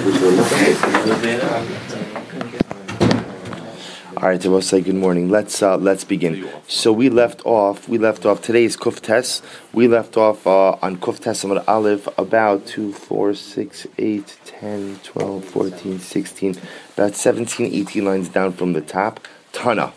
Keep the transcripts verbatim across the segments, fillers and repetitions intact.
All right, so we'll say good morning. Let's uh, let's begin. So we left off. We left off. Today is Kuf Tes. We left off uh, on Kuf Tes Amud Aleph about two, four, six, eight, ten, twelve, fourteen, sixteen, about seventeen, eighteen lines down from the top. Tana.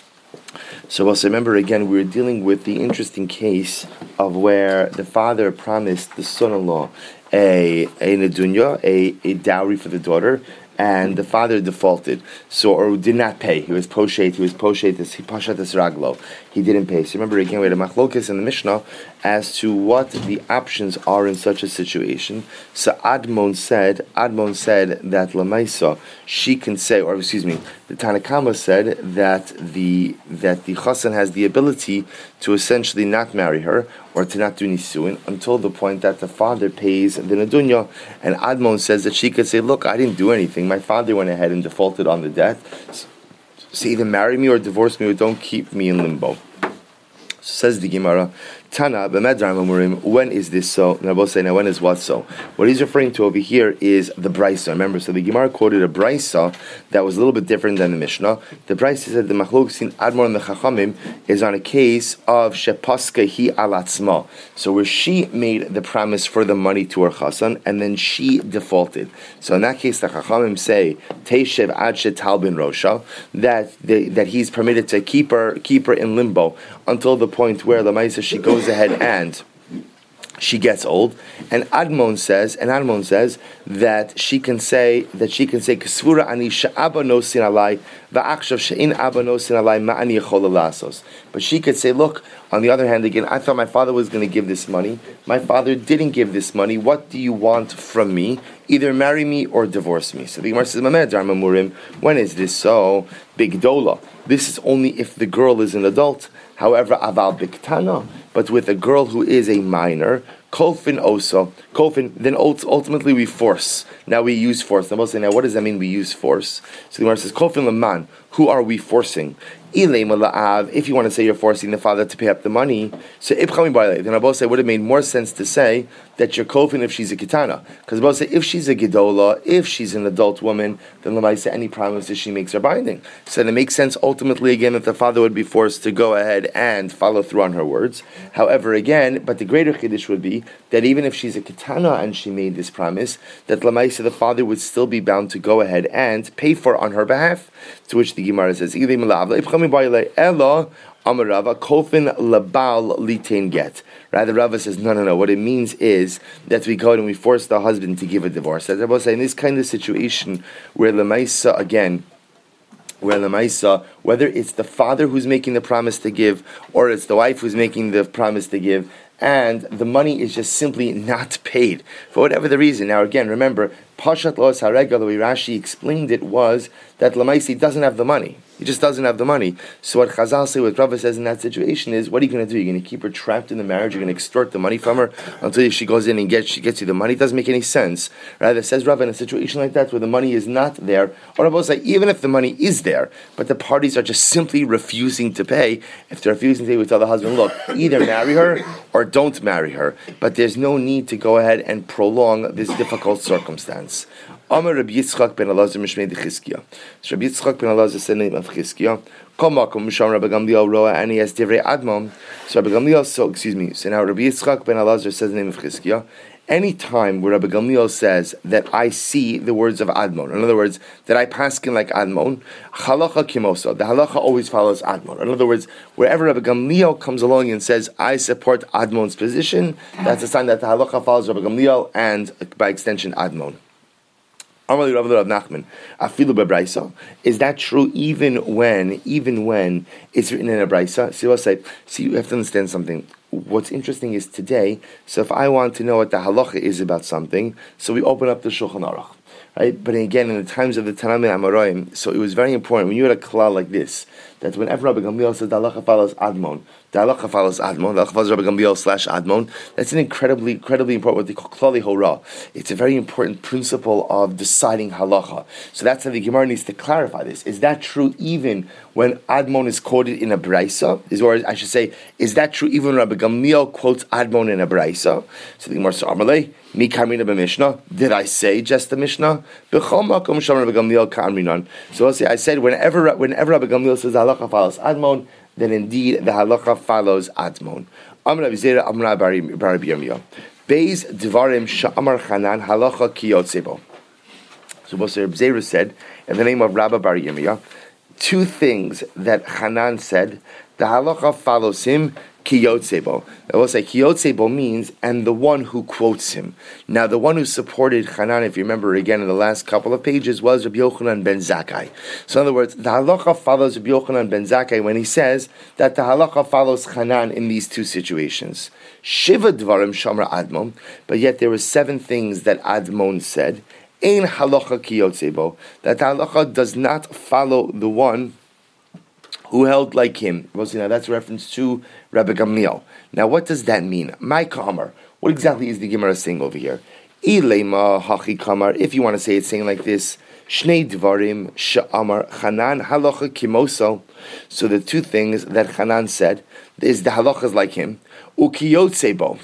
So also remember again, we were dealing with the interesting case of where the father promised the son-in-law a a nedunya, a, a dowry for the daughter, and the father defaulted, so or did not pay. He was poshet. He was poshet. He pashat this raglo. He didn't pay. So remember again, we had a machlokes in the Mishnah as to what the options are in such a situation. So Admon said, Admon said that Lamaisa, she can say, or excuse me, the Tanakama said that the that the chassan has the ability to essentially not marry her or to not do nisuin until the point that the father pays the nedunya. And Admon says that she could say, look, I didn't do anything. My father went ahead and defaulted on the debt. So either marry me or divorce me or don't keep me in limbo. So says the Gemara, Tana, when is this so? And I will say, now when is what so? What he's referring to over here is the Brisa. Remember, so the Gemara quoted a Brisa that was a little bit different than the Mishnah. The Brisa said the Machlokes in Admor and the Chachamim is on a case of Shepaska hi alatzma. So where she made the promise for the money to her chassan and then she defaulted. So in that case, the Chachamim say Teishev ad shetal bin rosha, that they, that he's permitted to keep her keep her in limbo until the point where the Maisa she goes ahead and she gets old, and Admon says, and Admon says that she can say that she can say Kesvura ani she'aba nosin alai va'achshav she'in abba nosin alai ma'ani yechola lasos. But she could say, look, on the other hand, again, I thought my father was going to give this money. My father didn't give this money. What do you want from me? Either marry me or divorce me. So the Gemara says, Mamedar Mamurim, when is this so? Big Dola. This is only if the girl is an adult. However, aval biktana, but with a girl who is a minor, kofin oso, kofin, then ultimately we force. Now we use force. Now we'll say, now what does that mean we use force? So the Gemara says, kofin laman, who are we forcing? If you want to say you're forcing the father to pay up the money, so then I both say would have made more sense to say that you're kofin if she's a kitana, because both say if she's a gedola, if she's an adult woman, then the say any promises she makes are binding. So it makes sense ultimately again that the father would be forced to go ahead and follow through on her words. However, again, but the greater chiddush would be that even if she's a kitana and she made this promise, that lamaisa the father would still be bound to go ahead and pay for on her behalf. To which the Gemara says, Ella Amarava Kofin Labal Litain Get. Rather, Rava says, no, no, no. What it means is that we go and we force the husband to give a divorce. As I was saying, in this kind of situation where Lamaisa, again, where Lamaisa, whether it's the father who's making the promise to give or it's the wife who's making the promise to give, and the money is just simply not paid for whatever the reason. Now again, remember, Pashat Los Harega, the way Rashi explained it was that Lamaisi doesn't have the money. He just doesn't have the money. So what Chazal say, what Rava says in that situation is, what are you going to do? You're going to keep her trapped in the marriage? You're going to extort the money from her until she goes in and gets she gets you the money? It doesn't make any sense. Rather, says Rava, in a situation like that where the money is not there, or Rava say, even if the money is there, but the parties are just simply refusing to pay, if they're refusing to pay, we tell the husband, look, either marry her or don't marry her. But there's no need to go ahead and prolong this difficult circumstance. Amar Rabbi Yitzchak ben Elazar Mishmei de Chizkiah. So Rabbi Yitzchak ben Elazar said the name of Chizkiah. Kol makom misham Rabbi Gamliel roa and he has divrei Admon. So Rabbi Gamliel, so excuse me. So now Rabbi Yitzchak ben Elazar says the name of Chizkiah. Any time where Rabbi Gamliel says that I see the words of Admon, in other words, that I paskin like Admon, halacha kimosa, the halacha always follows Admon. In other words, wherever Rabbi Gamliel comes along and says, I support Admon's position, that's a sign that the halacha follows Rabbi Gamliel and, by extension, Admon. Is that true even when, even when it's written in a brisa? See what I say? See, you have to understand something. What's interesting is today, so if I want to know what the halacha is about something, so we open up the Shulchan Aruch. Right? But again, in the times of the Tanam and Amoraim, so it was very important when you had a klal like this, that whenever Rabbi Gamliel says the halacha follows Admon, the halacha follows Admon, the halacha follows Rabbi Gamliel slash Admon, that's an incredibly, incredibly important, what they call klali hora. It's a very important principle of deciding halacha. So that's how the Gemara needs to clarify this. Is that true even when Admon is quoted in a brisa? Is, or I should say, is that true even when Rabbi Gamliel quotes Admon in a Braisa. So the Gemara says, Amalei, Mi Kamrina b'Mishnah. Did I say just the Mishnah? B'chol makom sham Rabbi Gamliel Kamrinan. So I'll say, I said, whenever whenever Rabbi Gamliel says the halacha follows Admon, then indeed the halacha follows Admon. Amar Rabbi Zera, Amar Rabbi Yirmiyah. Beis Dvarim Sha'amar Chanan halacha kiyotzebo. So Rabbi Zera said, in the name of Rabbi Bar Yirmiyah, two things that Hanan said, the halacha follows him, kiyotzebo. I will say kiyotzebo means, and the one who quotes him. Now, the one who supported Hanan, if you remember again in the last couple of pages, was Rabbi Yochanan ben Zakkai. So in other words, the halacha follows Rabbi Yochanan ben Zakkai when he says that the halacha follows Hanan in these two situations. Shiva dvarim shamra Admon, but yet there were seven things that Admon said. Ein halacha kiyotzebo, that the halacha does not follow the one who held like him. Well, see, now that's a reference to Rabbi Gamliel. Now, what does that mean? My kamar. What exactly is the Gemara saying over here? Ilema hachi kamar. If you want to say it, saying like this: Shnei dvarim she'amar Hanan halacha kimoso. So the two things that Hanan said is the halacha is like him. Ukiyotzebo.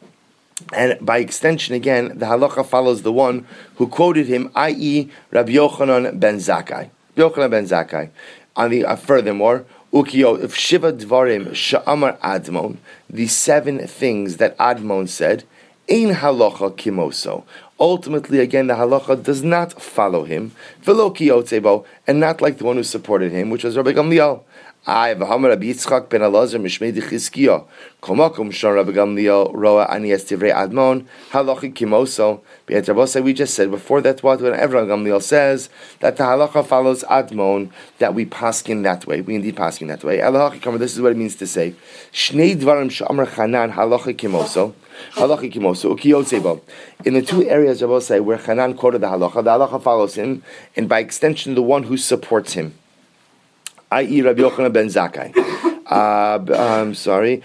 And by extension, again, the halacha follows the one who quoted him, that is. Rabbi Yochanan ben Zakkai. Yochanan ben Zakkai. On the uh, furthermore, ukiyo if shiva dvarim sha'amar Admon, the seven things that Admon said, ein halacha kimoso. Ultimately, again, the halacha does not follow him, velo kiyotzebo, and not like the one who supported him, which was Rabbi Gamliel. I v'hamar Rabbi Yitzchak ben Elazar mishmei d'Chizkiya. Kol makom shon Rabbi Gamliel roa ani es divrei Admon halacha kimoso. B'yet Rabbi, we just said before that what whenever Rabbi Gamliel says that the halacha follows Admon, that we paskin that way. We indeed paskin that way. Halacha kimoso. This is what it means to say. Shnei dvarim she'amar Hanan halacha kimoso. Halacha kimoso ukiyotzebo. In the two areas Rabbi say where Hanan quoted the halacha, the halacha follows him, and by extension the one who supports him. that is. Rabbi Yochanan ben Zakkai. Uh, I'm sorry.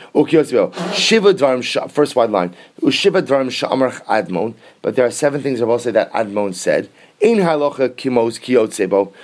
Shiva dvarim. First wide line. Shiva dvarim sha'amar Admon. But there are seven things Rabbi say that Admon said. In halacha kimos kiyotzebo.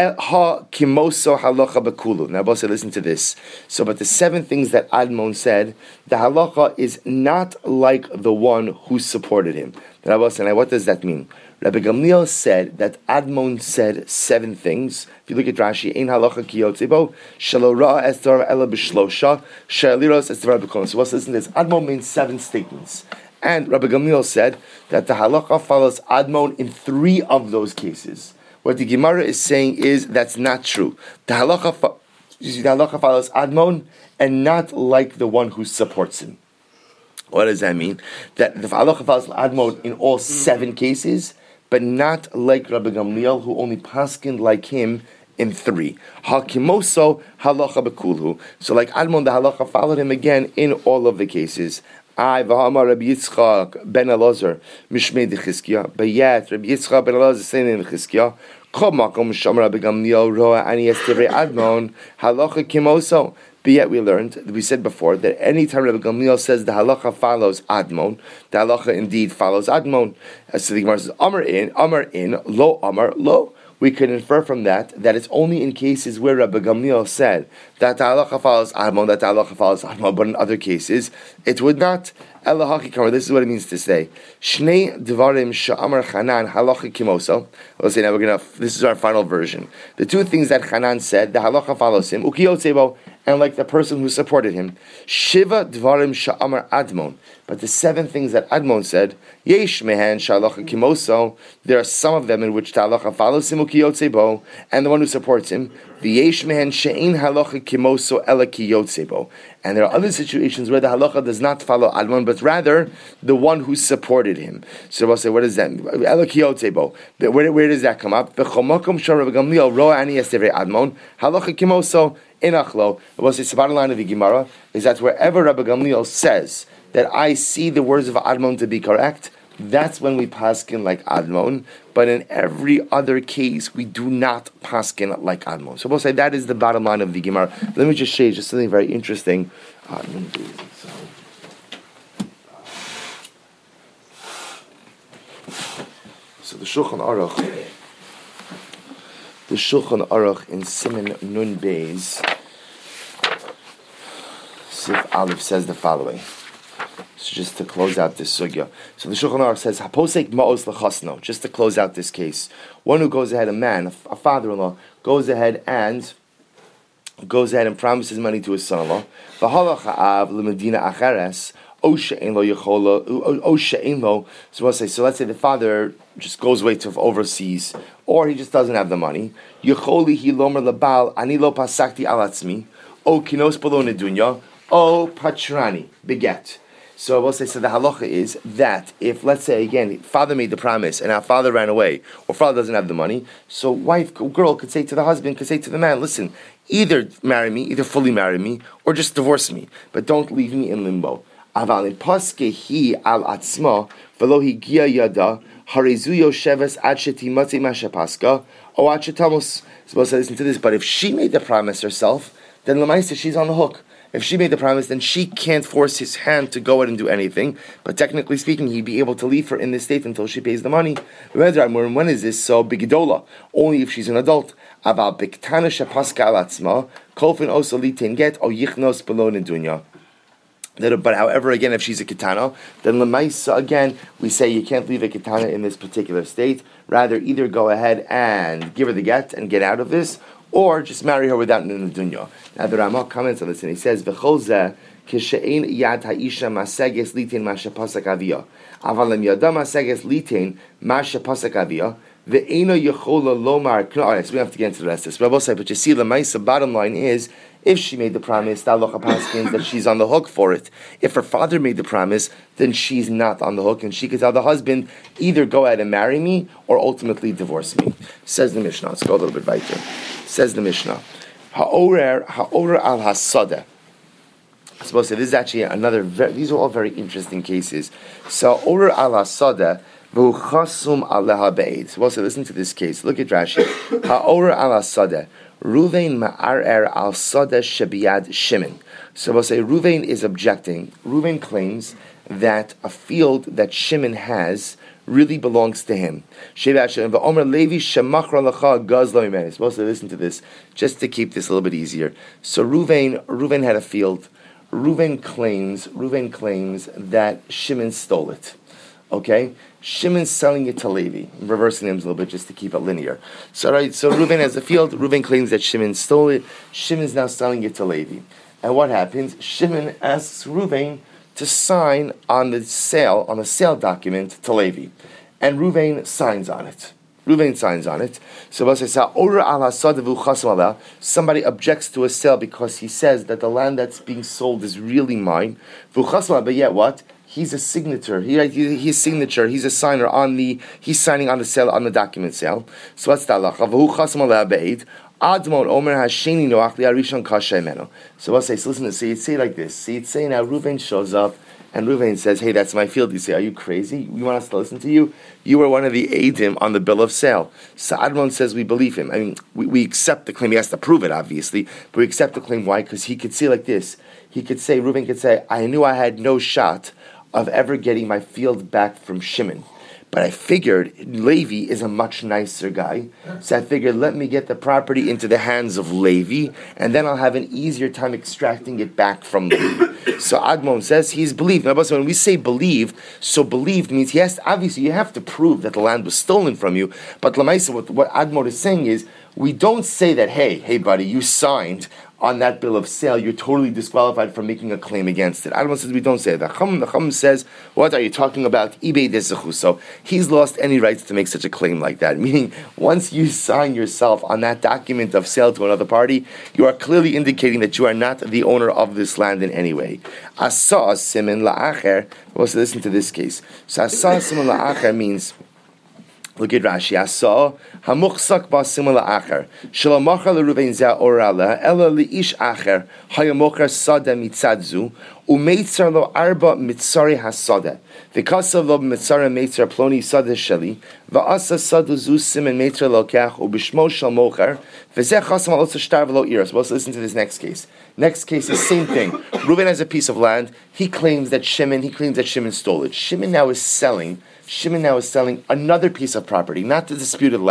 Ha kimoso halacha bekulu. Now, Rabbi say, listen to this. So, but the seven things that Admon said, the halacha is not like the one who supported him. Rabbi say, now what does that mean? Rabbi Gamliel said that Admon said seven things. If you look at Rashi, ein halacha kiyotzebo, shelo ra'a es dvar ela b'shlosha, she'eliros es dvar b'kolon. So let's listen to this. Admon means seven statements. And Rabbi Gamliel said that the halacha follows Admon in three of those cases. What the Gemara is saying is that's not true. The halacha, fo- the halacha follows Admon and not like the one who supports him. What does that mean? That the halacha follows Admon in all seven cases, but not like Rabbi Gamliel, who only paskined like him in three. Hakimoso halacha bekulhu. So like Admon, the halacha followed him again in all of the cases. I v'hamar Rabbi Yitzchak ben Elazar mishmei d'Chizkiya. But yet Rabbi Yitzchak ben Elazar saying in Chizkiya, Chol makom shamar Rabbi Gamliel roa ani es divrei Admon halacha kimoso. But yet we learned, we said before, that any time Rabbi Gamliel says the halacha follows Admon, the halacha indeed follows Admon. As so the Gemara says, Amar in, Amar in, lo, Amar, lo. We can infer from that that it's only in cases where Rabbi Gamliel said that the halacha follows Admon, that the halacha follows Admon, but in other cases, it would not. This is what it means to say. Shnei dvarim sha'amar Hanan halacha kimoso. We'll say now we're gonna. This is our final version. The two things that Hanan said, the halacha follows him. Ukiyotzebo, and like the person who supported him. Shiva dvarim sha'amar Admon. But the seven things that Admon said, yesh mehen sha'alacha kimoso. There are some of them in which the halacha follows him ukiyotzebo, and the one who supports him. V'yesh mehen she'in halacha kimoso ela kiyotzebo. And there are other situations where the halacha does not follow Admon, but rather the one who supported him. So we'll say, what does that mean? Where, where does that come up? Halacha kimoso inachlo. We'll say, the bottom line of the Gemara is that wherever Rabbi Gamliel says that I see the words of Admon to be correct, that's when we paskin like Admon. But in every other case, we do not paskin like Admon. So we'll say that is the bottom line of the Gemara. Let me just show you just something very interesting. Uh, so the Shulchan Aruch, the Shulchan Aruch in Siman Nun Beis Sif Aleph says the following. So just to close out this sugya. So the Shulchan Aruch says, Haposek ma'os l'chasno, just to close out this case. One who goes ahead, a man, a father-in-law, goes ahead and goes ahead and promises money to his son-in-law. V'halach ha'av l'medina acheres, o she'en lo yechola, o she'en lo. So we'll say, so let's say the father just goes away to overseas, or he just doesn't have the money. Yecholi hi lomer labal, ani lo pasakti alatzmi, o kinos balo nedunya, o patrani, beget. So I will say, so the halacha is that if, let's say again, father made the promise and our father ran away, or father doesn't have the money, so wife, girl could say to the husband, could say to the man, listen, either marry me, either fully marry me, or just divorce me, but don't leave me in limbo. Aval in paske hi al atzma, velo higia yada, harezu yosheves ad shetimatzi mashapaska, o ad shetamos. Supposed to listen to this, but if she made the promise herself, then lemaisa she's on the hook. If she made the promise, then she can't force his hand to go out and do anything. But technically speaking, he'd be able to leave her in this state until she pays the money. When is this? So bigidola, only if she's an adult. Aval biktana shepaska alatzma, kolfin oso litin get o yichnos below nedunya. But however, again, if she's a katana, then lemaisa, again, we say you can't leave a katana in this particular state. Rather, either go ahead and give her the get and get out of this, or just marry her without nedunya. Now the Ramah comments on this and he says, "V'chol zeh kishein yad ha'isha maseges litin masha pasak avia, aval lem yada maseges litin masha pasak avia." The Eino Yechola Lomar. Alright, so we have to get into the rest of this. But I will say, but you see, the Maisa bottom line is, if she made the promise, that she's on the hook for it. If her father made the promise, then she's not on the hook, and she could tell the husband, either go ahead and marry me, or ultimately divorce me. Says the Mishnah. Let's go a little bit weiter. Says the Mishnah. Ha'orer, ha'orer al hasadeh. I suppose this is actually another, very, these are all very interesting cases. So, orer al hasadeh, V'uchasum aleha be'ed. So also listen to this case. Look at Rashi. Ha'ora al sadeh. Ruvain ma'arer al sadeh shebiyad Shimon. So we'll say Ruvain is objecting. Ruvain claims that a field that Shimon has really belongs to him. V'omer Levi shemachra lecha gaz lo mimeni. So also listen to this, just to keep this a little bit easier. So Ruvain, Ruvain had a field. Ruvain claims, Ruvain claims that Shimon stole it. Okay, Shimon's selling it to Levi. I'm reversing names a little bit just to keep it linear. So, right, so Reuven has a field. Reuven claims that Shimon stole it. Shimon's now selling it to Levi. And what happens? Shimon asks Reuven to sign on the sale, on a sale document to Levi, and Reuven signs on it. Reuven signs on it. So somebody objects to a sale because he says that the land that's being sold is really mine. But yet what? He's a signature. He, he he's signature. He's a signer on the. He's signing on the sale on the document sale. So what's that? Admon Omer Hasheni Noach Liarishon Kasha. So I'll say. So listen. So you'd say like this. So you'd say now. Reuven shows up, and Reuven says, "Hey, that's my field." You say, "Are you crazy? You want us to listen to you? You were one of the Eidim on the bill of sale." So Admon says, "We believe him. I mean, we, we accept the claim. He has to prove it, obviously, but we accept the claim. Why? Because he could say like this. He could say, Reuven could say, "I knew I had no shot of ever getting my field back from Shimon. But I figured Levi is a much nicer guy, so I figured let me get the property into the hands of Levi, and then I'll have an easier time extracting it back from Levi." So Admon says he's believed. Now, when we say believed, so believed means he has to, obviously you have to prove that the land was stolen from you. But Lamaisa, what, what Admon is saying is, we don't say that, hey, hey buddy, you signed on that bill of sale, you're totally disqualified from making a claim against it. Admon says we don't say that. The Chum, the Chum says, what are you talking about? Ibei desechu. So he's lost any rights to make such a claim like that. Meaning, once you sign yourself on that document of sale to another party, you are clearly indicating that you are not the owner of this land in any way. Asa simin la'acher. Let's listen to this case. So asa simin la'acher means, look at Rashi. Asa hamuchsak ba'simul la'acher shelo machar leRuven zeh orala ela leish acher hayamochar sada mitzadzu umeitzer lo arba mitzari hasada v'kasav lo mitzara meitzer ploni sada sheli va'asa sadu zu simen meitzer lo kach ubishmo shel mochar v'zeh chasam al otzer shtar v'lo iras. Well, let's listen to this next case. Next case is same thing. Reuven has a piece of land. He claims that Shimon. He claims that Shimon stole it. Shimon now is selling. Shimon now is selling another piece of property, not the disputed land,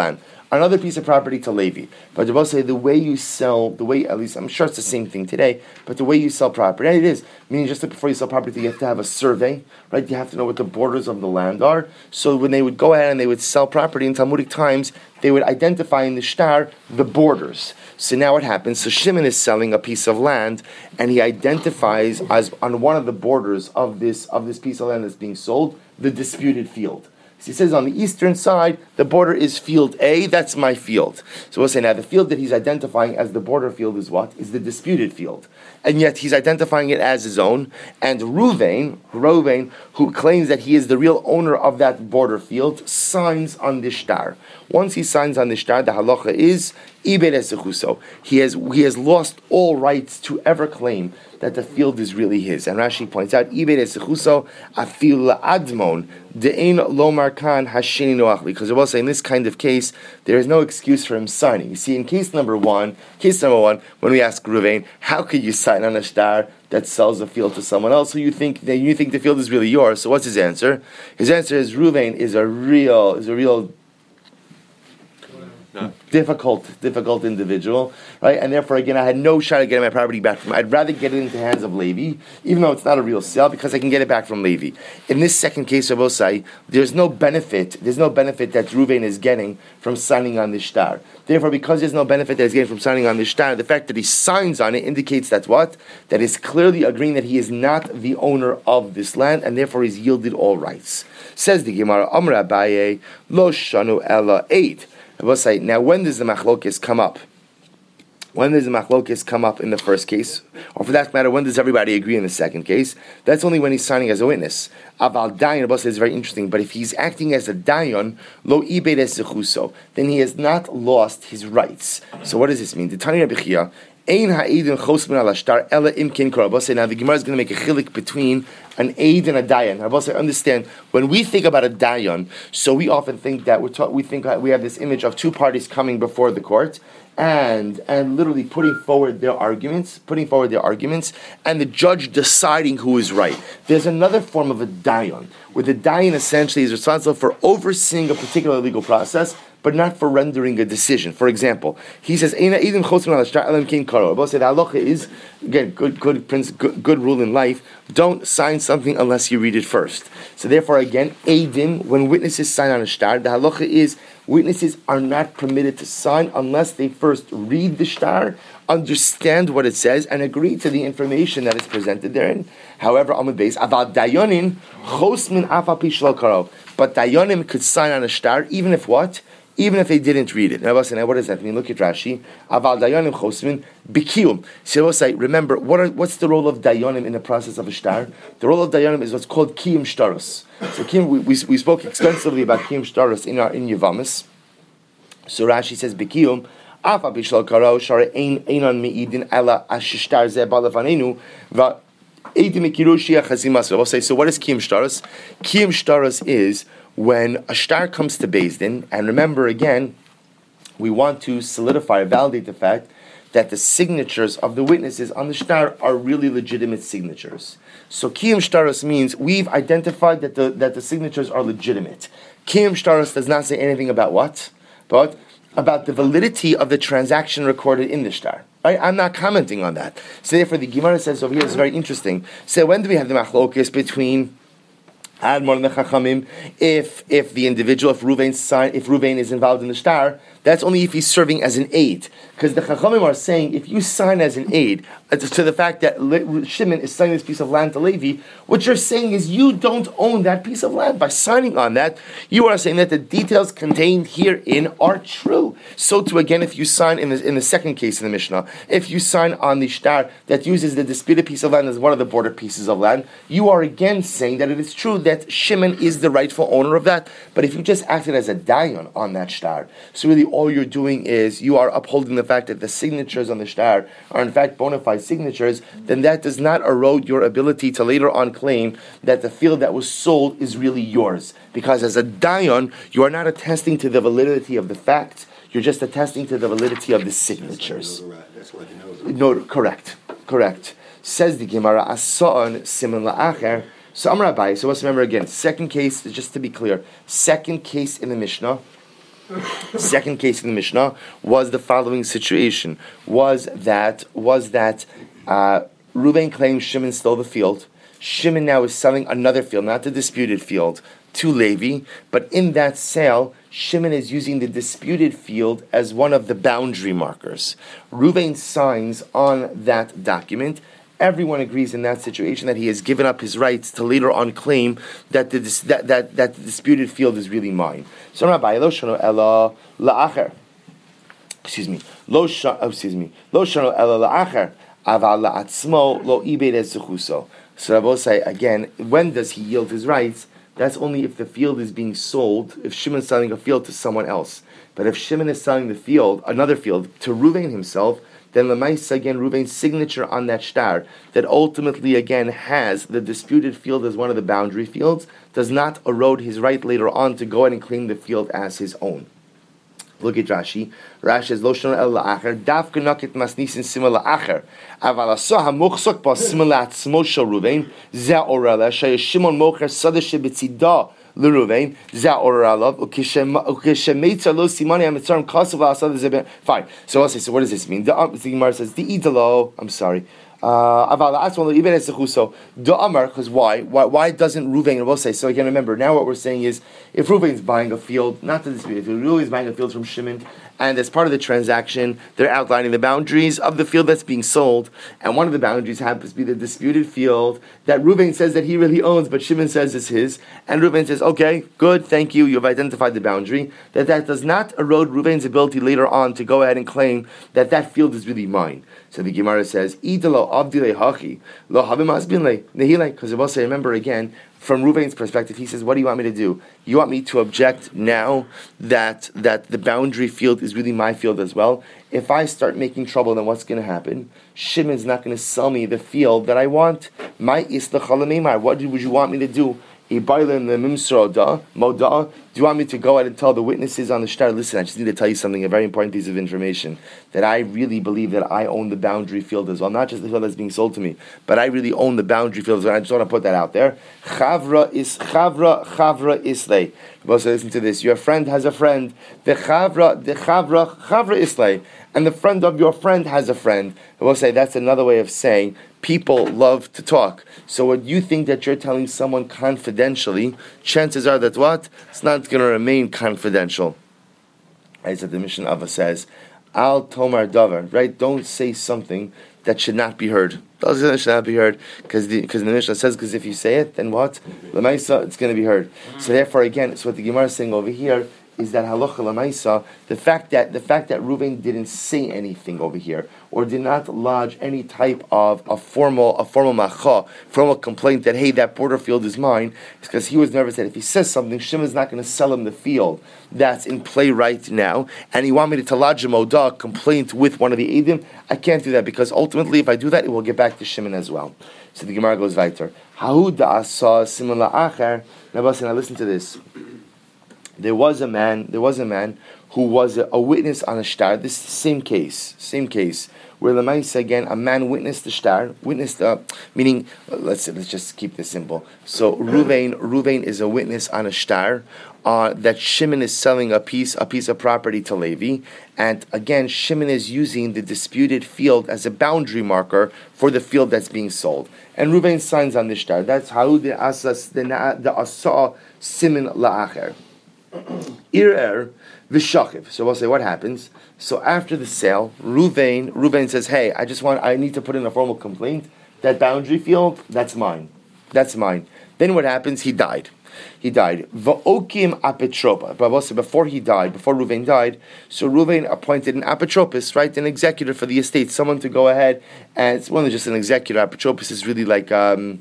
another piece of property to Levi. But Rabbi say the way you sell, the way, at least I'm sure it's the same thing today, but the way you sell property, and it is, meaning just like before you sell property, you have to have a survey, right? You have to know what the borders of the land are. So when they would go ahead and they would sell property in Talmudic times, they would identify in the shtar the borders. So now what happens? So Shimon is selling a piece of land, and he identifies as on one of the borders of this of this piece of land that's being sold, the disputed field. So he says on the eastern side, the border is field A, that's my field. So we'll say now the field that he's identifying as the border field is what? Is the disputed field. And yet he's identifying it as his own. And Ruvain, Ruvain, who claims that he is the real owner of that border field, signs on the shtar. Once he signs on the shtar, the halacha is Ibed Esechuso. He has he has lost all rights to ever claim that the field is really his. And Rashi points out, Ibed Esechuso afil admon de'ein lomar kan hashini noachli. Because I will say in this kind of case, there is no excuse for him signing. You see, in case number one, case number one, when we ask Ruvain, how could you sign on a shtar that sells a field to someone else who you think that you think the field is really yours? So what's his answer? His answer is Ruvain is a real is a real No. difficult, difficult individual, right? And therefore, again, I had no shot at getting my property back from him. I'd rather get it into the hands of Levi, even though it's not a real sale, because I can get it back from Levi. In this second case, I will say, there's no benefit, there's no benefit that Ruvain is getting from signing on the shtar. Therefore, because there's no benefit that he's getting from signing on the shtar, the fact that he signs on it indicates that what? That is clearly agreeing that he is not the owner of this land, and therefore he's yielded all rights. Says the Gemara, Amr Abaye, Lo Shanu Ella eight. I will say, now when does the machlokes come up? When does the machlokes come up in the first case? Or for that matter, when does everybody agree in the second case? That's only when he's signing as a witness. Aval dayan, Rabbi says, is very interesting, but if he's acting as a dayan, lo ibed esechuso, then he has not lost his rights. So what does this mean? The Tani Rabbi Chia, ein ha'edin chosmin al ashtar ela imkin kor. Rabbi say, now the Gemara is going to make a chilik between an aid and a dayan. Rabbi say, understand, when we think about a dayan, so we often think that we're ta- we think we have this image of two parties coming before the court, and and literally putting forward their arguments, putting forward their arguments, and the judge deciding who is right. There's another form of a dayan, where the dayan essentially is responsible for overseeing a particular legal process, but not for rendering a decision. For example, he says, "Eina idin chosmin al shtar elam kein karo." Rabbi said, the halacha is, again, good, good, prince, good, good rule in life. Don't sign something unless you read it first. So therefore, again, eidim, when witnesses sign on a shtar, the halacha is witnesses are not permitted to sign unless they first read the shtar, understand what it says, and agree to the information that is presented therein. However, on the base, aval dayanin chosmin afa pi shelo karo. But dayanim could sign on a shtar even if what? Even if they didn't read it. Now, what does that mean? Look at Rashi. Aval dayanim chosmin bikiyum. So say, remember, what are, what's the role of dayanim in the process of a shtar? The role of dayanim is what's called kiyum shtaros. So kiyum, we, we, we spoke extensively about kiyum shtaros in our in Yevamis. So Rashi says bikiyum afa bishal karo shara ein einan meidin ela ashishtar ze balafanenu va eidim kirushia chazimas. We'll say, so what is kiyum shtaros? Kiyum shtaros is when a shtar comes to Beis Din, and remember again, we want to solidify or validate the fact that the signatures of the witnesses on the shtar are really legitimate signatures. So kiyum shtaros means we've identified that the that the signatures are legitimate. Kiyum shtaros does not say anything about what? But about the validity of the transaction recorded in the shtar. Right? I'm not commenting on that. So therefore the Gemara says over here is very interesting. So when do we have the machlokes between Admon and the Chachamim? If if the individual, if Ruvain sign, if Ruvain is involved in the shtar, that's only if he's serving as an aid. Because the Chachamim are saying if you sign as an aid uh, to the fact that Le- Shimon is selling this piece of land to Levi, what you're saying is you don't own that piece of land. By signing on that, you are saying that the details contained herein are true. So too again, if you sign in the in the second case in the Mishnah, if you sign on the shtar that uses the disputed piece of land as one of the border pieces of land, you are again saying that it is true that Shimon is the rightful owner of that. But if you just acted as a dayan on that shtar, so really all you're doing is you are upholding the fact that the signatures on the shtar are in fact bona fide signatures, then that does not erode your ability to later on claim that the field that was sold is really yours. Because as a dayan, you are not attesting to the validity of the facts, you're just attesting to the validity of the signatures. That's what you know. No, correct, correct. Says the Gemara, Asa'an siman la'acher. So Amar Abaye, so let's remember again, second case, just to be clear, second case in the Mishnah, Second case in the Mishnah was the following situation: was that was that uh, Reuven claims Shimon stole the field. Shimon now is selling another field, not the disputed field, to Levi. But in that sale, Shimon is using the disputed field as one of the boundary markers. Reuven signs on that document. Everyone agrees in that situation that he has given up his rights to later on claim that the that that, that the disputed field is really mine. So Rabbi lo shano ella la'acher. Excuse me. Lo shano. Oh, excuse me. Lo shano ella la'acher. Aval la'atzmo lo ibed ezuchuso. So Rabbi say again, when does he yield his rights? That's only if the field is being sold. If Shimon is selling a field to someone else, but if Shimon is selling the field, another field, to Reuven himself, then Lemaisa, again, Reuven's signature on that star, that ultimately, again, has the disputed field as one of the boundary fields, does not erode his right later on to go ahead and claim the field as his own. Look at Rashi. Rashi says, Lo shon el la'acher, dafka nakit masnisin sima la'acher, aval aso ha-mochsok ba sima la'atzmo shel Reuven, zeh orela, shaya Shimon mocher sadeh shebetzidah, L'Ruvain, Za Oralav, Ukeshemetza Lo Simani Amitzarim Kasav Asad Zeben. Fine. So I'll say, so what does this mean? The Gemara says, the Idalo, I'm sorry. Aval Aswan even as the the Amar, because why? Why why doesn't Reuven will say? So again, remember, now what we're saying is if Reuven is buying a field, not to dispute, if Reuven is buying a field from Shimon, and as part of the transaction, they're outlining the boundaries of the field that's being sold, and one of the boundaries happens to be the disputed field that Reuven says that he really owns, but Shimon says is his, and Reuven says, okay, good, thank you, you've identified the boundary, that that does not erode Reuven's ability later on to go ahead and claim that that field is really mine. So the Gemara says, Idalo Abdile Hachi, Lo Habimas Binle, Nehile, because I will say, remember again, from Reuven's perspective, he says, what do you want me to do? You want me to object now that that the boundary field is really my field as well? If I start making trouble, then what's going to happen? Shimon's not going to sell me the field that I want. My Isla What would you want me to do? Do you want me to go out and tell the witnesses on the shtar, listen, I just need to tell you something, a very important piece of information, that I really believe that I own the boundary field as well, not just the field that's being sold to me, but I really own the boundary field as well. I just want to put that out there. Chavra is Chavra, Chavra Islay. Also listen to this. Your friend has a friend. The Chavra, the Chavra, Chavra Islay. And the friend of your friend has a friend. I will say that's another way of saying people love to talk. So what you think that you're telling someone confidentially, chances are that what? It's not going to remain confidential. Right? So the Mishnah Ava says, Al Tomar Davar, right? Don't say something that should not be heard. That should not be heard because the because the Mishnah says, because if you say it, then what? L'maisa, it's going to be heard. So therefore, again, so what the Gemara is saying over here is that halacha l'maisa, the fact that the fact that Reuven didn't say anything over here, or did not lodge any type of a formal a formal macha, formal complaint that hey, that border field is mine, is because he was nervous that if he says something, Shimon's not going to sell him the field that's in play right now, and he want me to lodge a moda complaint with one of the edim. I can't do that because ultimately, if I do that, it will get back to Shimon as well. So the Gemara goes weiter. Hahu da'asa simon la'acher. Now listen to this. There was a man. There was a man who was a, a witness on a shtar. This same case, same case, where the Lemaisa again, a man witnessed the shtar, witnessed uh, meaning. Uh, let's let's just keep this simple. So Reuven, Reuven is a witness on a shtar uh, that Shimon is selling a piece, a piece of property to Levi, and again Shimon is using the disputed field as a boundary marker for the field that's being sold. And Reuven signs on the shtar. That's how the asas the the asa simin la'acher. Ir v'shachiv. So we'll say what happens. So after the sale, Reuven, Reuven says, "Hey, I just want, I need to put in a formal complaint. That boundary field, that's mine. That's mine." Then what happens? He died. He died. Va'okim apetropa. But also before he died, before Reuven died, so Reuven appointed an apotropos, right, an executor for the estate, someone to go ahead and it's more than just an executor. Apotropos is really like um,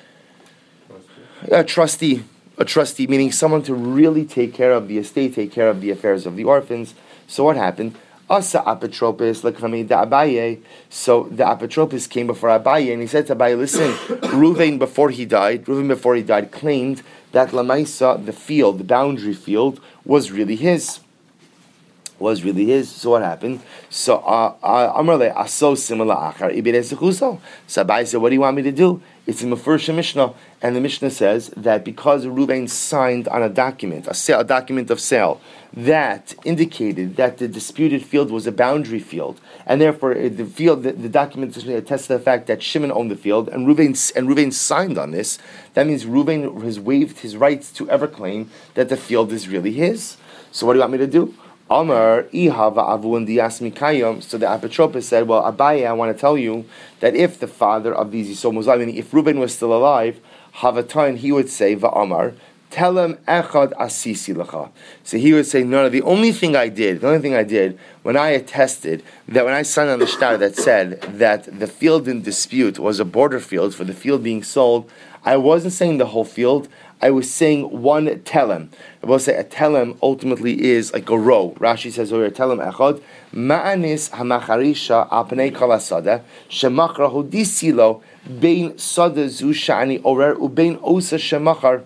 a trustee. A trustee, meaning someone to really take care of the estate, take care of the affairs of the orphans. So what happened? Asa apotropos l'kramei da Abaye. So the apotropos came before Abaye, and he said to Abaye, "Listen, Reuven before he died, Reuven before he died claimed that Lamaisa, the field, the boundary field, was really his." was really his. So what happened? So uh, uh, Amrle aso similar achar ibidesechuso. So Abai said, "What do you want me to do?" It's in the first Mishnah, and the Mishnah says that because Reuven signed on a document, a, sale, a document of sale, that indicated that the disputed field was a boundary field, and therefore the field, the, the document attests to the fact that Shimon owned the field, and Reuven and Reuven signed on this. That means Reuven has waived his rights to ever claim that the field is really his. So what do you want me to do? Amar ihava avun diasmi kayom. So the apotropos said, "Well, Abaye, I want to tell you that if the father of these Yisrael was alive, meaning if Reuben was still alive, Havatan, he would say, Va'amar, tell him echad asisi lecha." So he would say, "No, no. The only thing I did, the only thing I did when I attested that when I signed on the shtar that said that the field in dispute was a border field for the field being sold, I wasn't saying the whole field. I was saying one telem. I will say a telem ultimately is like a row. Rashi says over here, telem echad, ma'anis hamacharisha alpnei kol hasada, shemachra hodisilo, bein sada zu sha'ani orer, ubein osa shemachar,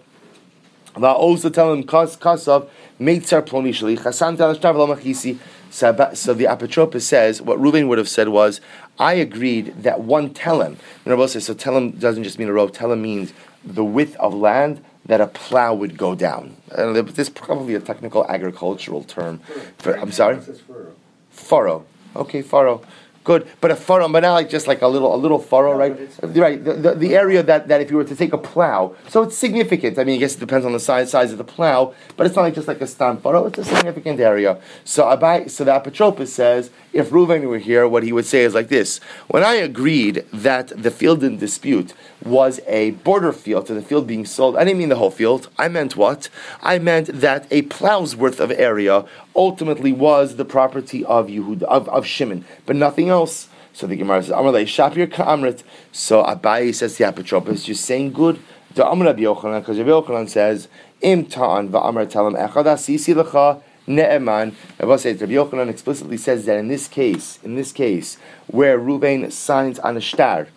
va'osa telem kas kasav, meitzar ploni shali, chasan tel ashtar v'lo machisi. So the apotropos says, what Reuven would have said was, I agreed that one telem, and I will say, so telem doesn't just mean a row, telem means the width of land that a plow would go down. Uh, this is probably a technical agricultural term. For, I'm sorry? Furrow. Okay, furrow. Good, but a furrow, but not like just like a little, a little furrow, no, right? Right. The, the, the area that, that if you were to take a plow, so it's significant. I mean, I guess it depends on the size size of the plow, but it's not like just like a stamp furrow. It's a significant area. So Abai, so the apotropos says, if Reuven were here, what he would say is like this: when I agreed that the field in dispute was a border field to the field being sold, I didn't mean the whole field. I meant what? I meant that a plow's worth of area ultimately was the property of Yehuda, of, of Shimon, but nothing else. So the Gemara says, Amalei Shapir Ka'amrit. So Abai says to the apotropos, you're saying good. The Amar Rabbi Yochanan, because Rabbi Yochanan says, Im Ta'an va'amar talam echad asisi lecha ne'eman. I will say Rabbi Yochanan explicitly says that in this case, in this case, where Reuven signs on a shtar,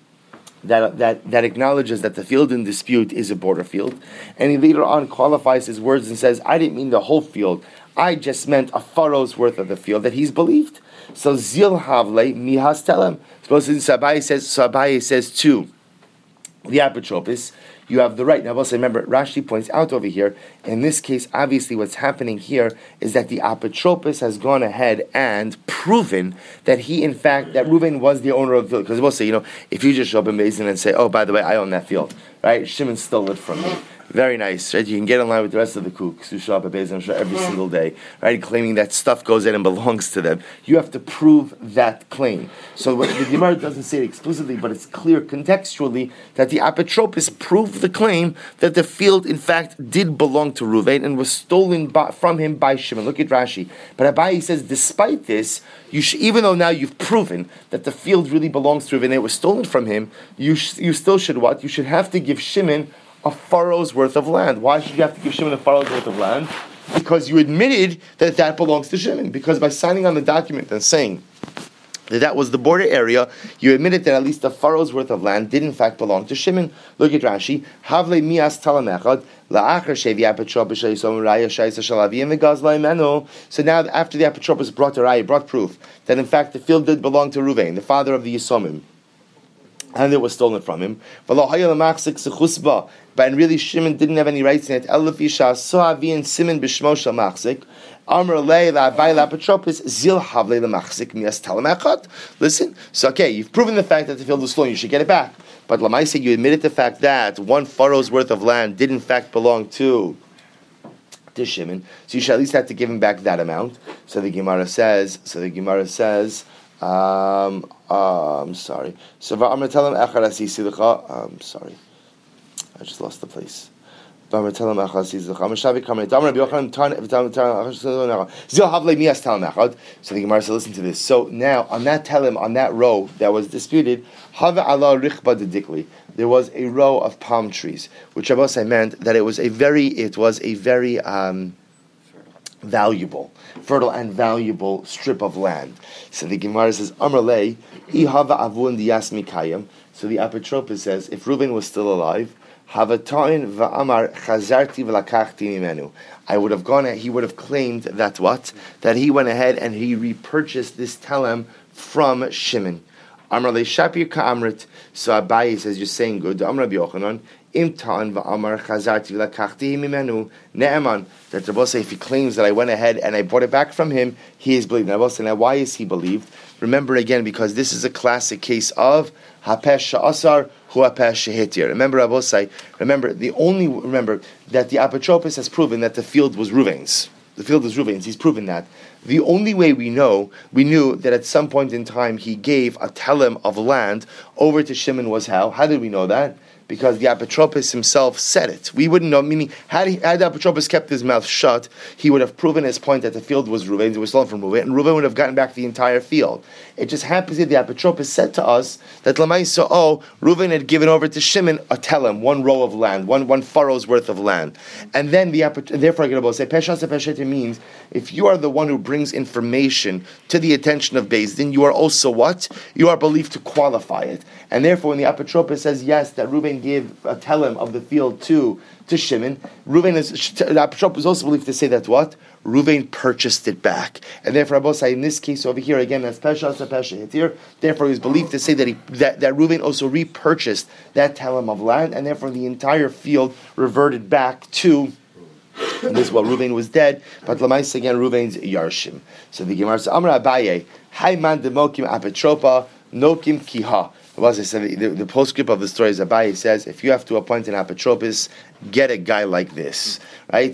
That, that that acknowledges that the field in dispute is a border field, and he later on qualifies his words and says, I didn't mean the whole field, I just meant a furrow's worth of the field that he's believed. So zil havle mihas telem. Suppose Abai says, so Abai says to the apotropos, you have the right. Now, also remember, Rashi points out over here, in this case, obviously what's happening here is that the apotropos has gone ahead and proven that he, in fact, that Reuven was the owner of the field. Because we'll say, you know, if you just show up in Beis and say, oh, by the way, I own that field, right? Shimon stole it from me. Very nice, right? You can get in line with the rest of the kooks who show up at Beis Hamikdash every single day, right? Claiming that stuff goes in and belongs to them. You have to prove that claim. So what the Gemara doesn't say it explicitly, but it's clear contextually that the apotropos proved the claim that the field, in fact, did belong to Reuven and was stolen by, from him by Shimon. Look at Rashi. But Abai says, despite this, you sh- even though now you've proven that the field really belongs to Reuven and it was stolen from him, you sh- you still should what? You should have to give Shimon a furrow's worth of land. Why should you have to give Shimon a furrow's worth of land? Because you admitted that that belongs to Shimon. Because by signing on the document and saying that that was the border area, you admitted that at least a furrow's worth of land did in fact belong to Shimon. Look at Rashi. Havle mias talam echad la'achar shevi apotropos sheyisom raya shayisa shalavim v'gazla imenu. So now, after the apotropos brought a raya, brought proof that in fact the field did belong to Reuven, the father of the Yisomim, and it was stolen from him. But and really Shimon didn't have any rights in it. Amr Listen, so okay, you've proven the fact that the field was stolen, you should get it back. But Lamaisa, you admitted the fact that one furrow's worth of land did in fact belong to to Shimon, so you should at least have to give him back that amount. So the Gemara says, so the Gemara says, um, uh, I'm sorry. So I'm sorry. I just lost the place. So the Gemara said, listen to this. So now, on that telem, on that row that was disputed, there was a row of palm trees, which I meant that it was a very, it was a very um, valuable, fertile and valuable strip of land. So the Gemara says, so the apotropos says, if Reuven was still alive, Havatain va'amar chazarti v'lakachti mimenu. I would have gone, he would have claimed that what? That he went ahead and he repurchased this telem from Shimon. Amar le shapir ka'amrit. So Abaye says, you're saying good. Amar Rabbi Yochanan, im ta'an va'amar chazarti v'lakachti mimenu. Ne'eman. That Rabbi say, if he claims that I went ahead and I bought it back from him, he is believed. Now, now why is he believed? Remember again, because this is a classic case of hapesh sha'asar hu hapesh shehetir. Remember, Rabbi say, remember the only remember that the apotropos has proven that the field was Ruvain's. The field was Ruvain's. He's proven that. The only way we know, we knew that at some point in time he gave a telem of land over to Shimon was how? How did we know that? Because the apotropos himself said it. We wouldn't know, meaning, had, he, had the apotropos kept his mouth shut, he would have proven his point that the field was Reuven's, it was stolen from Reuven, and Reuven would have gotten back the entire field. It just happens that the apotropos said to us that Lamaisa, oh, Reuven had given over to Shimon a telem, one row of land, one one furrow's worth of land. And then the therefore I can say, Peshas Peshetir means, if you are the one who brings information to the attention of Beis Din, you are also what? You are believed to qualify it. And therefore, when the apotropos says yes, that Reuven gave a telem of the field to to Shimon, Reuven is the apotropos is also believed to say that what? Reuven purchased it back, and therefore Rabbi say in this case over here again that's pesha pesha hitir. Therefore, he was believed to say that he that, that Reuven also repurchased that telem of land, and therefore the entire field reverted back to. And this is while Reuven was dead, but Lamais again Reuven's Yarshim. So the Gemara says, Amar Abaye, Hayman demokim apetropa nokim kiha. The, the, the postscript of the story is Abaye says, if you have to appoint an apotropos, get a guy like this, right?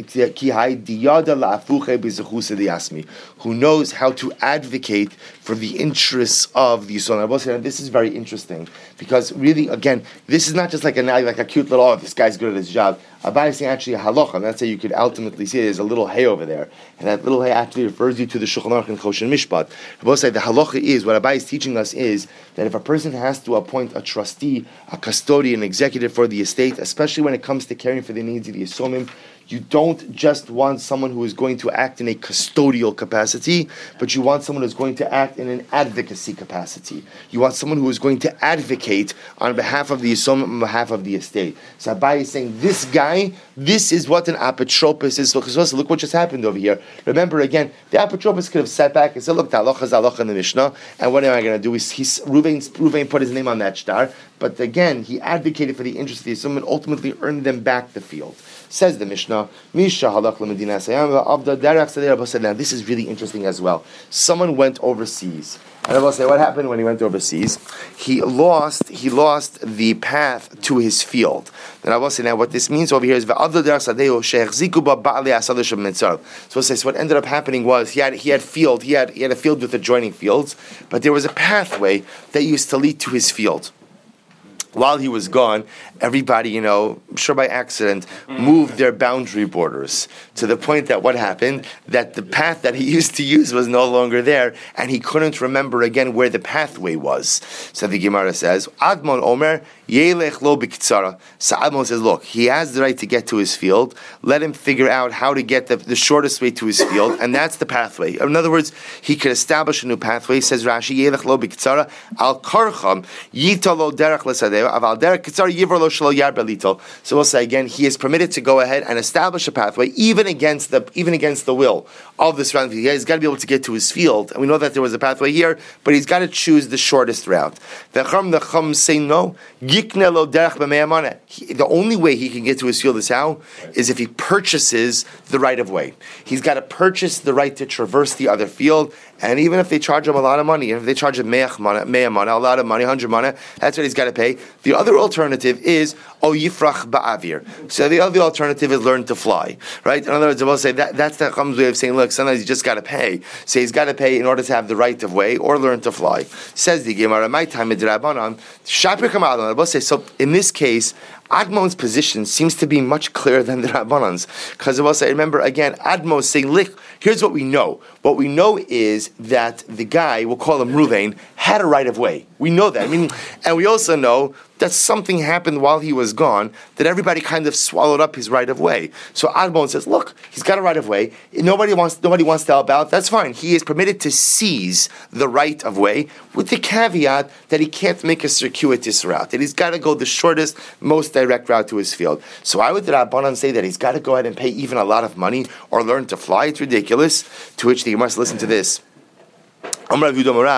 Who knows how to advocate for the interests of the Yisrael. And this is very interesting because really, again, this is not just like a like a cute little, oh, this guy's good at his job. Abaye is saying actually a halacha, and that's how you could ultimately see it. There's a little hay over there, and that little hay actually refers you to the Shulchan Aruch and Choshen Mishpat. Abaye say the halacha is what Abaye is teaching us is that if a person has to appoint a trustee, a custodian, executive for the estate, especially when it comes to caring for the needs of the Yisomim, you don't just want someone who is going to act in a custodial capacity, but you want someone who is going to act in an advocacy capacity. You want someone who is going to advocate on behalf of the Yisomim, on behalf of the estate. So Abaye is saying, this guy, this is what an apotropos is. Look, look what just happened over here. Remember again, the apotropos could have sat back and said, look, the halacha is halacha in the Mishnah, and what am I going to do? He's, he's, Reuven, Reuven put his name on that star, but again, he advocated for the interest of the Yisomim and ultimately earned them back the field. Says the Mishnah, Misha halach l'medina sayam avda derech sadei. Rabbi said, now this is really interesting as well. Someone went overseas, and Rabbi said, what happened when he went overseas? He lost, he lost the path to his field. And Rabbi said, now what this means over here is v'avda derech sadei she'echziku ba ba'alei asadash mitzar. So says what ended up happening was he had he had field, he had he had a field with adjoining fields, but there was a pathway that used to lead to his field. While he was gone, everybody, you know, I'm sure by accident, moved their boundary borders to the point that what happened, that the path that he used to use was no longer there, and he couldn't remember again where the pathway was. So the Gemara says, Admon Omer, Yelech lo b'kitzara. So Admon says, look, he has the right to get to his field. Let him figure out how to get the, the shortest way to his field, and that's the pathway. In other words, he could establish a new pathway. Says Rashi, Yelech lo b'kitzara, al karcham, yita lo derech l'sadeh. So we'll say again, he is permitted to go ahead and establish a pathway, even against the even against the will of the surrounding. He's got to be able to get to his field, and we know that there was a pathway here, but he's got to choose the shortest route. The Chum, the Chum say no. The only way he can get to his field is how? Is if he purchases the right of way. He's got to purchase the right to traverse the other field. And even if they charge him a lot of money, if they charge him me'ach mana, me'ah mana, a lot of money, hundred mana, that's what he's got to pay. The other alternative is o yifrach ba'avir. So the other alternative is learn to fly, right? In other words, we'll say that that's the Chacham's way of saying, look, sometimes you just got to pay. So he's got to pay in order to have the right of way or learn to fly. Says the Gemara, my time is Rabbanan. Shapir kamal. We'll say so. In this case, Admon's position seems to be much clearer than the Rabbanan's. Because I will say, remember, again, Admon is saying, look, here's what we know. What we know is that the guy, we'll call him Reuven, had a right of way. We know that. I mean, and we also know that something happened while he was gone, that everybody kind of swallowed up his right of way. So Admon says, look, he's got a right of way. Nobody wants nobody wants to help out. That's fine. He is permitted to seize the right of way with the caveat that he can't make a circuitous route, that he's got to go the shortest, most direct route to his field. So why would the Rabbanan say that he's got to go ahead and pay even a lot of money or learn to fly? It's ridiculous. To which the must listen to this. I will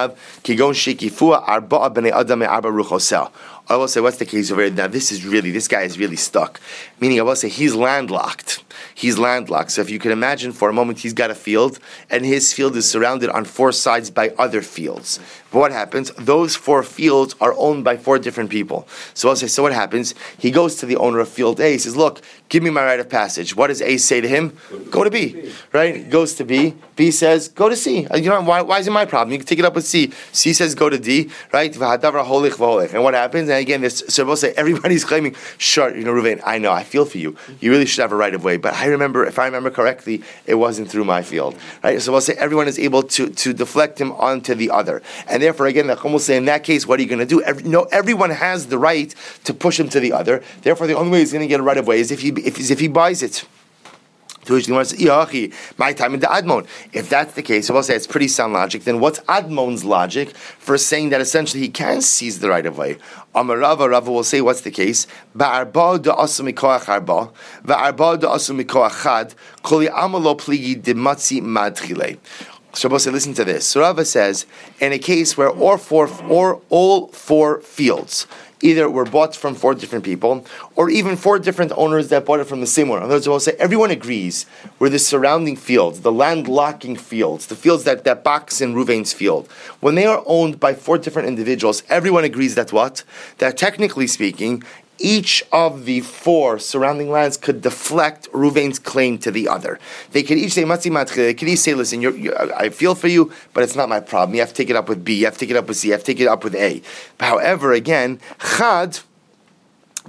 say, what's the case over here? Now, this is really, this guy is really stuck. Meaning, I will say, he's landlocked. He's landlocked. So if you can imagine for a moment, he's got a field, and his field is surrounded on four sides by other fields. But what happens? Those four fields are owned by four different people. So I'll say, so what happens? He goes to the owner of field A. He says, look, give me my right of passage. What does A say to him? Go to B. Right? He goes to B. B says, go to C. You know, why, why is it my problem? You can take it up with C. C says, go to D. Right? And what happens? And again, this, so we'll say, everybody's claiming, sure, you know, Ruvain, I know, I feel for you. You really should have a right of way. But I remember, if I remember correctly, it wasn't through my field. Right? So we'll say, everyone is able to, to deflect him onto the other. And therefore, again, the Chum will say, in that case, what are you going to do? Every, no, everyone has the right to push him to the other. Therefore, the only way he's going to get a right of way is if he, if, is if he buys it. To which the Gemara says, my time in the Admon. If that's the case, so we'll say it's pretty sound logic. Then what's Admon's logic for saying that essentially he can seize the right of way? Amar Rava, Rava will say, what's the case? Ba'arba da'asu mikoach arba, ba'arba da'asu mikoach chad, kol ya'amalo pligi dematzi madchile. Shabbos say, listen to this. So Rava says, in a case where all four, or all four fields either were bought from four different people, or even four different owners that bought it from the same owner. In other words, we'll say everyone agrees where the surrounding fields, the land-locking fields, the fields that, that box in Ruvain's field, when they are owned by four different individuals, everyone agrees that what? That technically speaking, each of the four surrounding lands could deflect Ruvain's claim to the other. They could each say, Matzi Matchi, they could each say, listen, you're, you're, I feel for you, but it's not my problem. You have to take it up with B, you have to take it up with C, you have to take it up with A. However, again, Chad, Key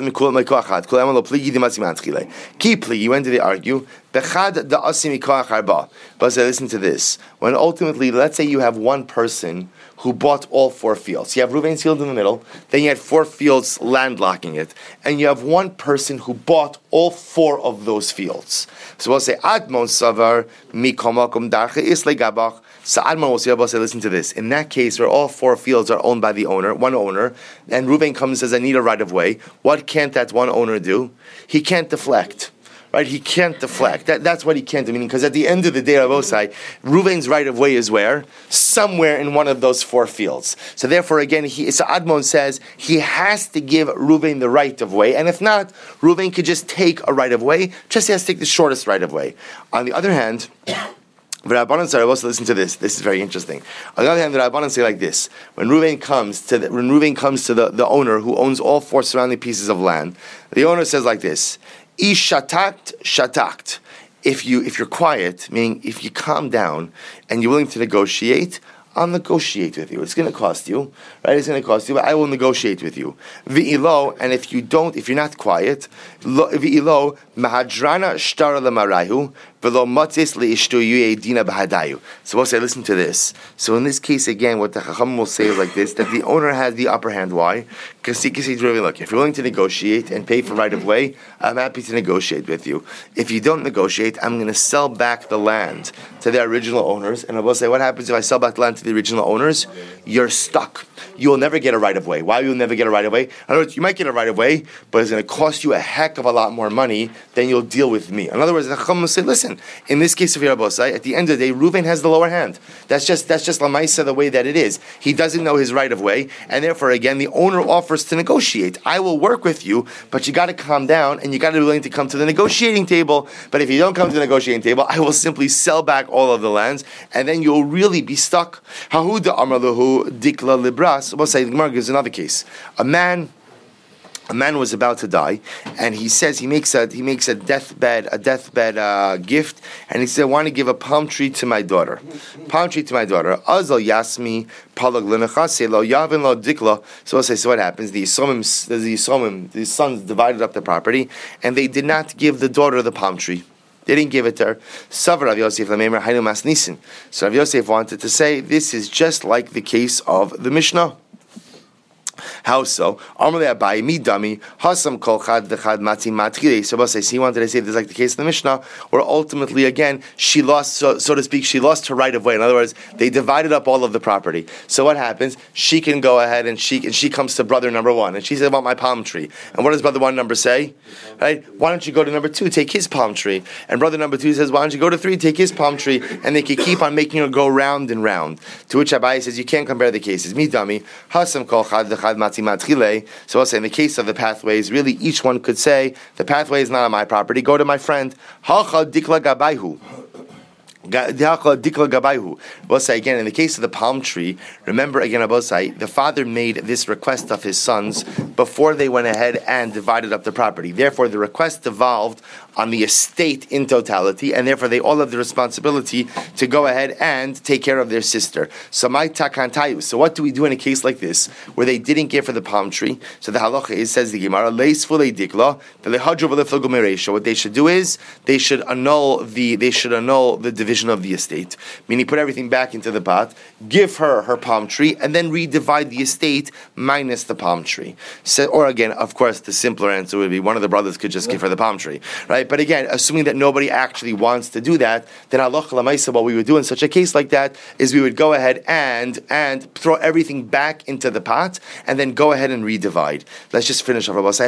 plea, when did they argue? But listen to this. When ultimately, let's say you have one person who bought all four fields. You have Ruvain's field in the middle, then you had four fields landlocking it, and you have one person who bought all four of those fields. So we'll say, Admon Savar, Mikomakum Darche Isle Gabach. So Admon will say, listen to this. In that case, where all four fields are owned by the owner, one owner, and Ruvain comes and says, I need a right of way, what can't that one owner do? He can't deflect. Right, he can't deflect. That, that's what he can't do. Meaning, because at the end of the day, Rabosai, Ruvain's right of way is where? Somewhere in one of those four fields. So therefore, again, he, so Admon says he has to give Ruvain the right of way, and if not, Ruvain could just take a right of way. Just he has to take the shortest right of way. On the other hand, the Rabbanan say, also listen to this. This is very interesting. On the other hand, the Rabbanan say like this: when Ruvain comes to the, when Ruvain comes to the, the owner who owns all four surrounding pieces of land, the owner says like this. Ish shatakt, shatakt. If you if you're quiet, meaning if you calm down and you're willing to negotiate, I'll negotiate with you. It's going to cost you, right? It's going to cost you, but I will negotiate with you. V'ilo, and if you don't, if you're not quiet, v'ilo mahadrana shtara lemarayu v'lo matzis leishtu yu'edina b'hadayu. So we'll say, listen to this. So in this case, again, what the Chacham will say is like this, that the owner has the upper hand. Why? Because he can say, look, if you're willing to negotiate and pay for right of way, I'm happy to negotiate with you. If you don't negotiate, I'm going to sell back the land to the original owners. And I will say, what happens if I sell back the land to the original owners? You're stuck. You will never get a right of way. Why will you never get a right of way? In other words, you might get a right of way, but it's going to cost you a heck of a lot more money than you'll deal with me. In other words, the Chacham will say, listen, in this case of Yerabosai, at the end of the day, Ruvain has the lower hand. That's just that's just Lamaisa the way that it is. He doesn't know his right of way, and therefore, again, the owner offers to negotiate. I will work with you, but you got to calm down, and you got to be willing to come to the negotiating table. But if you don't come to the negotiating table, I will simply sell back all of the lands, and then you'll really be stuck. Hahuda Amalahu Dikla Libras. We'll say the Gemara gives another case. A man. A man was about to die, and he says he makes a he makes a deathbed a deathbed uh, gift, and he said, "I want to give a palm tree to my daughter, palm tree to my daughter." Azal yasmi palag lenachase lo yavin lo dikla. So I say, so what happens? The Yisomim, the Yisomim, the sons divided up the property, and they did not give the daughter the palm tree. They didn't give it to her. Savar Rav Yosef lamemer haynu mas nisin. So Rav Yosef wanted to say this is just like the case of the Mishnah. How so? Amalei Abai midami hasam kol chad dechad matzi matchile. So Abbas says he wanted to say this is like the case of the Mishnah, where ultimately again she lost, so, so to speak, she lost her right of way. In other words, they divided up all of the property. So what happens? She can go ahead and she and she comes to brother number one, and she says about my palm tree. And what does brother one number say? Right? Why don't you go to number two, take his palm tree? And brother number two says, why don't you go to three, take his palm tree? And they can keep on making her go round and round. To which Abai says you can't compare the cases. Midami hasam kol chad dechad matzi matchile. So I'll say in the case of the pathways, really each one could say the pathway is not on my property. Go to my friend. Hacha dikla gabayhu. We'll say again, in the case of the palm tree, remember again, Abosai, the father made this request of his sons before they went ahead and divided up the property. Therefore, the request devolved on the estate in totality, and therefore they all have the responsibility to go ahead and take care of their sister. So my takantayu. So what do we do in a case like this, where they didn't give her the palm tree? So the halacha is, says the Gemara, what they should do is they should annul the they should annul the division of the estate, meaning put everything back into the pot, give her her palm tree, and then redivide the estate minus the palm tree. So, or again, of course, the simpler answer would be one of the brothers could just give her the palm tree, right? But again, assuming that nobody actually wants to do that, then halacha l'maisa, what we would do in such a case like that is we would go ahead and and throw everything back into the pot and then go ahead and redivide. Let's just finish off. So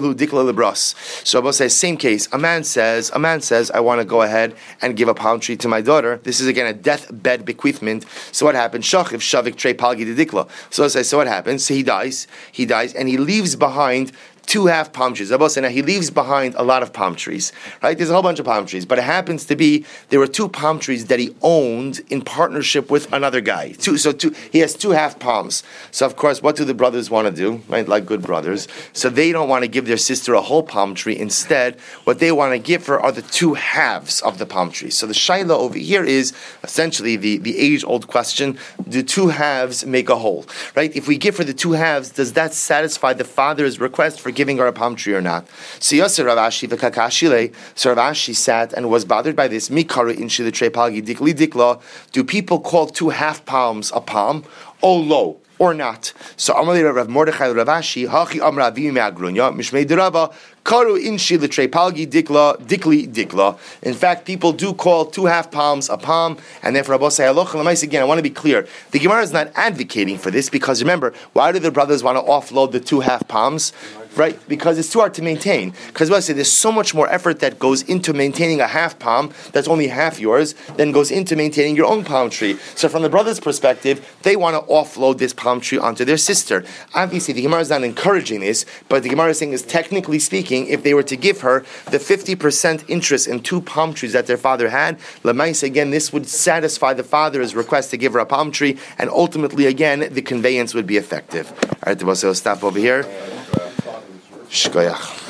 Abba says, same case. A man says, a man says, I want to go ahead and give a palm tree to my daughter. This is again a deathbed bequeathment. So what happens? Shachiv shavik trei palgi didikla. So I say, so what happens? So he dies. He dies, and he leaves behind two half palm trees. Now he leaves behind a lot of palm trees, right? There's a whole bunch of palm trees, but it happens to be there were two palm trees that he owned in partnership with another guy. Two, so two, he has two half palms. So of course, what do the brothers want to do? Right, like good brothers. So they don't want to give their sister a whole palm tree. Instead, what they want to give her are the two halves of the palm tree. So the shaila over here is essentially the, the age-old question: do two halves make a whole? Right? If we give her the two halves, does that satisfy the father's request for giving her a palm tree or not? So Yosef Rav Ashi v'kakashile. So Rav Ashi sat and was bothered by this. Mikaru in shile trei palgi dikli dikla. Do people call two half palms a palm? Oh, lo. Or not. So Amalei Rav Mordechai Rav Ashi Hachi Amra Avi Me'agrunya Mishmei Derava Karu Inshi L'Trei Palgi Dikla Dikli Dikla. In fact, people do call two half palms a palm, and therefore Abba say Halocha L'Mais. Again, I want to be clear. The Gemara is not advocating for this because remember, why do the brothers want to offload the two half palms? Right? Because it's too hard to maintain. Because I say there's so much more effort that goes into maintaining a half palm that's only half yours than goes into maintaining your own palm tree. So from the brothers' perspective, they want to offload this palm tree onto their sister. Obviously, the Gemara is not encouraging this, but the Gemara is saying is technically speaking, if they were to give her the fifty percent interest in two palm trees that their father had, Lamais, again, this would satisfy the father's request to give her a palm tree, and ultimately, again, the conveyance would be effective. All right, so stop over here. Shkoyach.